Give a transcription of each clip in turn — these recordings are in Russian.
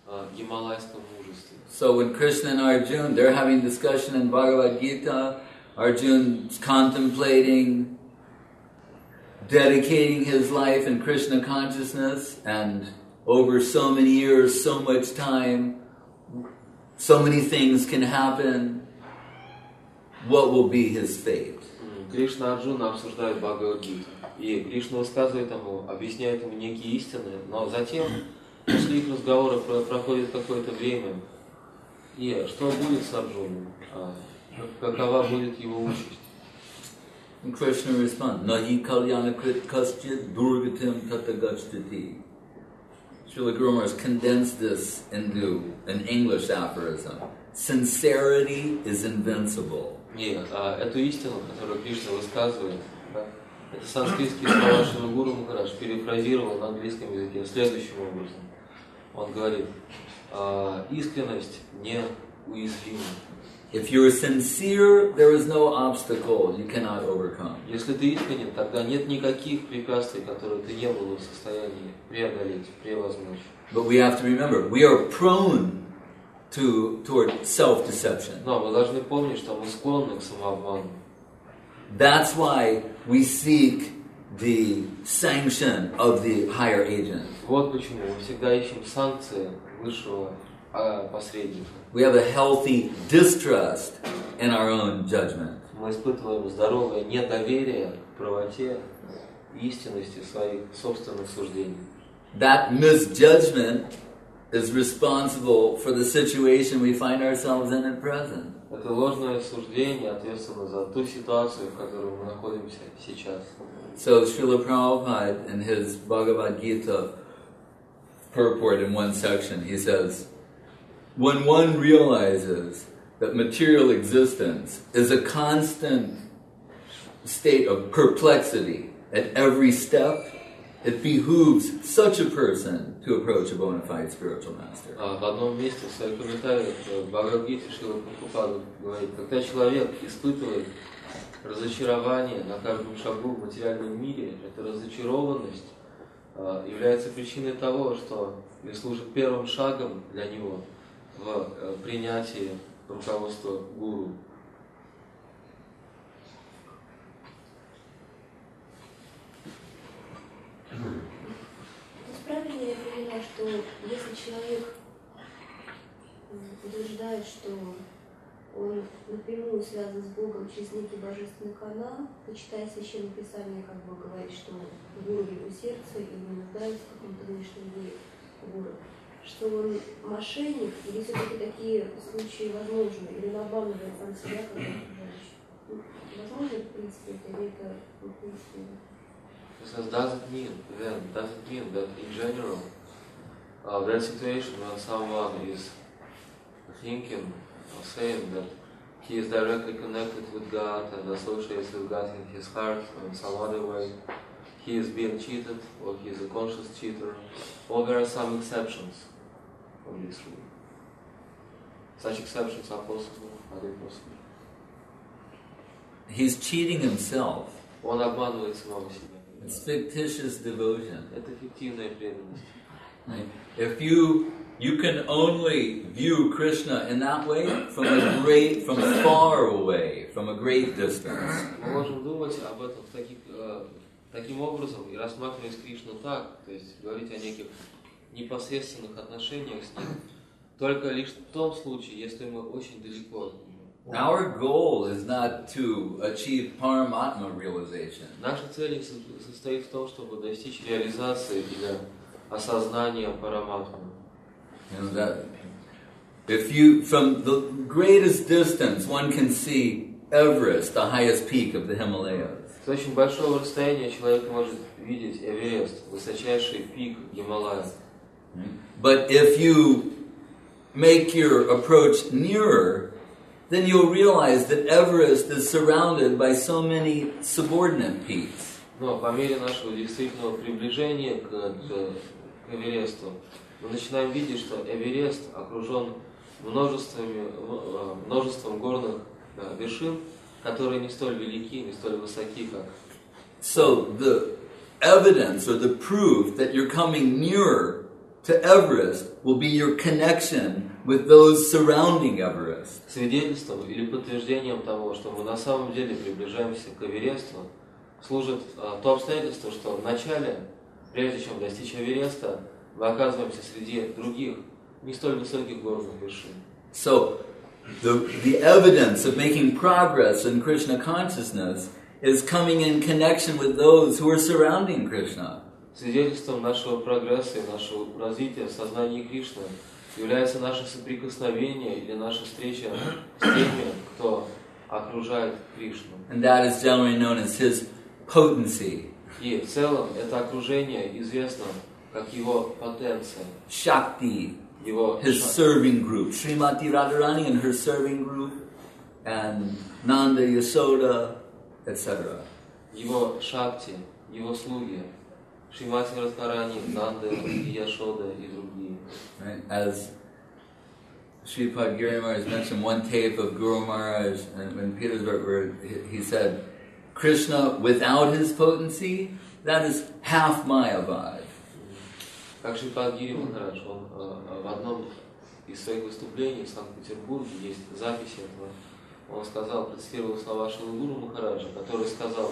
гималайском мужестве. So when Krishna and Arjuna, they're having discussion in Bhagavad Gita, Arjuna's contemplating dedicating his life in Krishna consciousness, and over so many years, so much time, so many things can happen. What will be his fate? Кришна и Арджуна обсуждают Бхагавад-гиту. И Кришна высказывает ему, объясняет ему некие истины, но затем, после их разговора, проходит какое-то время, и что будет с Арджуной? Какова будет его участь? And Krishna responds, Nahi kalyanakrit kaschit durgatim tatagachtati. Srila Guru Maharaj condensed this into an English aphorism. Sincerity is invincible. Нет, эту истину, которую Кришна высказывает, это санскритские слова Шрила Гуру Махарадж перефразировал на английском языке следующим образом. Он говорит, искренность неуязвима. If you are sincere, there is no obstacle you cannot overcome. Если ты искренен, тогда нет никаких препятствий, которые ты не был в состоянии преодолеть, превозмочь. But we have to remember, we are prone toward self-deception. Но мы должны помнить, что мы склонны к самообману. That's why we seek the sanction of the higher agent. Вот почему мы всегда ищем санкции высшего посредника. We have a healthy distrust in our own judgment. Мы испытываем здоровое недоверие к правоте, истинности своих собственных суждений. That misjudgment is responsible for the situation we find ourselves in at present. Это ложное суждение ответственно за ту ситуацию, в которой мы находимся сейчас. So Srila Prabhupada in his Bhagavad Gita purport in one section, he says, when one realizes that material existence is a constant state of perplexity at every step, it behooves such a person to approach a bona fide spiritual master. В одном месте в своих комментариях в Бхагавад-гите Шрила Прабхупада говорит, когда человек испытывает разочарование на каждом шагу в материальном мире, эта разочарованность является причиной того, что и служит первым шагом для него в принятии руководства гуру. Правильно я поняла, что если человек утверждает, что он напрямую связан с Богом через некий божественный канал, почитая Священное Писание, как бы говорит, что гуру в его сердце и не нуждается в каком-то внешнем гуру, что он мошенник, или все-таки такие случаи возможны, или он обманывает сам себя, как окружающий. Возможно, в принципе, это или это в принципе. Doesn't mean that in general that situation when someone is thinking or saying that he is directly connected with God and associates with God in his heart or in some other way, he is being cheated or he is a conscious cheater, or there are some exceptions from this rule. Such exceptions are possible, are they possible? He's cheating himself. Он обманывает самого себя. It's fictitious devotion. Это фиктивная преданность. If you can only view Krishna in that way from far away, from a great distance. Мы можем думать об этом таким образом и рассматривать Кришну так, то есть говорить о неких непосредственных отношениях с ним, только лишь в том случае, если мы очень далеко от него. Our goal is not to achieve Paramatma realization. Наша цель состоит в том, чтобы достичь реализации или осознания Параматмы. From the greatest distance, one can see Everest, the highest peak of the Himalayas. С очень большого расстояния человек может видеть Эверест, высочайший пик Гималая. But if you make your approach nearer, then you'll realize that Everest is surrounded by so many subordinate peaks. Но по мере нашего действительного приближения к Эвересту, мы начинаем видеть, что Эверест окружен множеством горных вершин, которые не столь велики, не столь высоки, как. So the evidence or the proof that you're coming nearer to Everest will be your connection with those surrounding Everest. Свидетельством или подтверждением того, что мы на самом деле приближаемся к Эвересту, служит то обстоятельство, что вначале, прежде чем достичь Эвереста, мы оказываемся среди других, не столь высоких горных вершин. So, the evidence of making progress in Krishna consciousness is coming in connection with those who are surrounding Krishna. Свидетельством нашего прогресса и нашего развития в сознании Кришны является наше соприкосновение или наша встреча с теми, кто окружает Кришну. And that is generally known as his potency. И в целом это окружение известно как его потенция, Shakti, его his serving group. Srimati Radharani and her serving group, and Nanda, Yasoda, etc. его шакти, его слуги, Шримати Радхарани, Нанда и Яшода и другие. Right? As Sripad Giri Maharaj mentioned one tape of Guru Maharaj in Petersburg where he said, Krishna without his potency, that is half Mayavad. Как Шрипад Гири Махарадж, он в одном из своих выступлений в Санкт-Петербурге, есть запись этого, он сказал, процитировал слова Шрилы Гуру Махараджа, который сказал,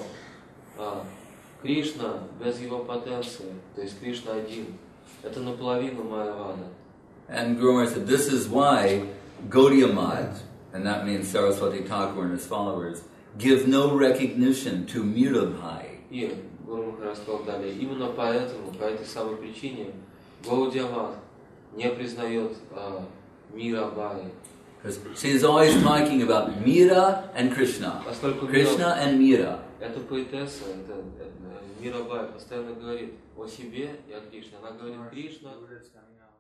Кришна без его потенции, то есть Кришна один, это наполовину Майявада. And Guru Maharaj said, this is why Gaudiya Math, and that means Saraswati Thakur and his followers, give no recognition to Mirabhai. И Гуру Махарадж сказал далее, именно поэтому, по этой самой причине, Гаудия Мат не признает Мирабхай. Because she is always talking about Mira and Krishna. Krishna and Mira. Эта поэтесса, Мирабхай, постоянно говорит о себе и о Кришне. Она говорит Кришна.